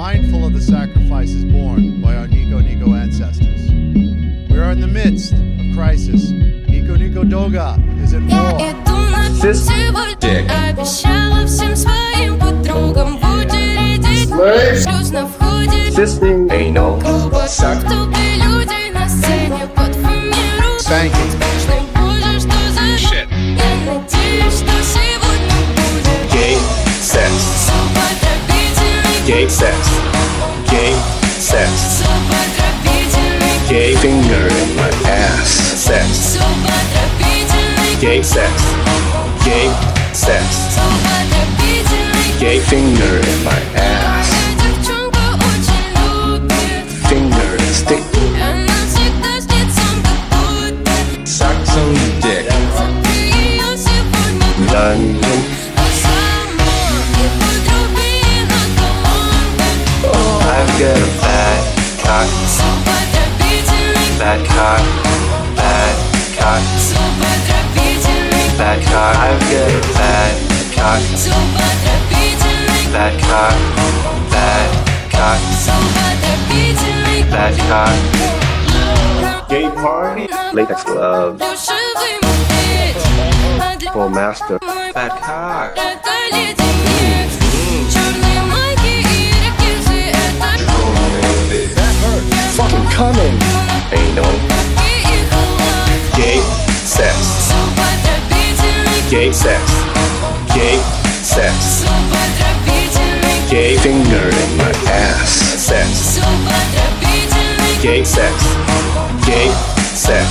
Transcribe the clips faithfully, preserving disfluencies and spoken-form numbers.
mindful of the sacrifices borne by our Nico Nico ancestors. We are in the midst of crisis. Nico Nico Doga is at war. Dick. Fisting. Anal. Suck. Spanking. Shit. Gay sex. Gay sex. Gay sex. Gay finger in my ass. Sex. Gay sex. Gay sex. Gay finger in my ass. Finger stick. Suck some dick. London. I've got a bad cock. Bad cock. Bad cock. Bad cock. I've got a bad cock. Bad cock. Bad cock. Bad cock. Gay party. Latex gloves. Full master. Bad cock. Fucking coming. Anal. Gay sex. Gay sex. Gay sex. Gay finger in my ass. Sex. Gay sex. Gay sex.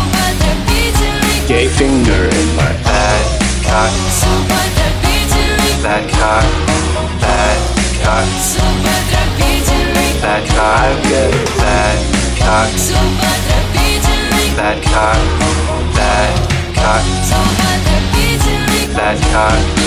Gay finger in my bad cock. Bad cock. Bad cock. Bad cock. I've got a bad cock. Bad cock. Bad cock. Bad cock.